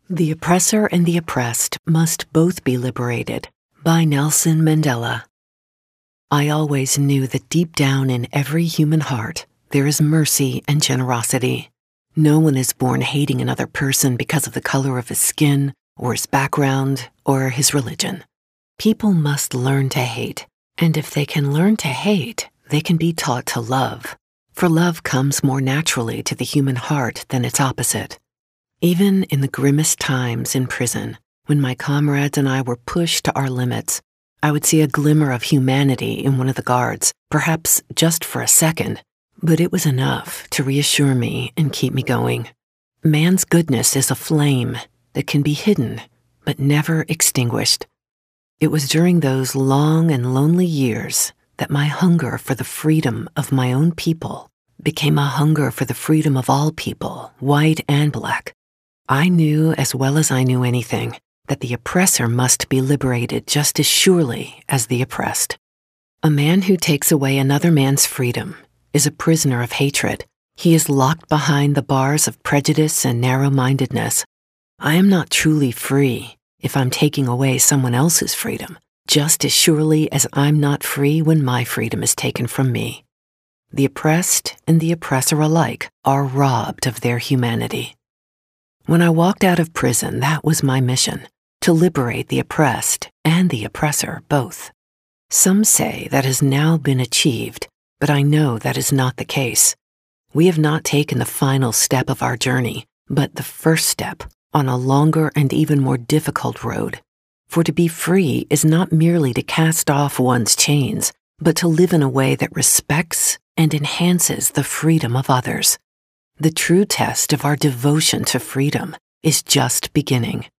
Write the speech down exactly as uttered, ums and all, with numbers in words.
The Oppressor and the Oppressed Must Both Be Liberated by Nelson Mandela. I always knew that deep down in every human heart, there is mercy and generosity. No one is born hating another person because of the color of his skin, or his background, or his religion. People must learn to hate, and if they can learn to hate, they can be taught to love. For love comes more naturally to the human heart than its opposite. Even in the grimmest times in prison, when my comrades and I were pushed to our limits, I would see a glimmer of humanity in one of the guards, perhaps just for a second, but it was enough to reassure me and keep me going. Man's goodness is a flame that can be hidden, but never extinguished. It was during those long and lonely years that my hunger for the freedom of my own people became a hunger for the freedom of all people, white and black. I knew as well as I knew anything that the oppressor must be liberated just as surely as the oppressed. A man who takes away another man's freedom is a prisoner of hatred. He is locked behind the bars of prejudice and narrow-mindedness. I am not truly free if I'm taking away someone else's freedom, just as surely as I'm not free when my freedom is taken from me. The oppressed and the oppressor alike are robbed of their humanity. When I walked out of prison, that was my mission, to liberate the oppressed and the oppressor both. Some say that has now been achieved, but I know that is not the case. We have not taken the final step of our journey, but the first step on a longer and even more difficult road. For to be free is not merely to cast off one's chains, but to live in a way that respects and enhances the freedom of others. The true test of our devotion to freedom is just beginning.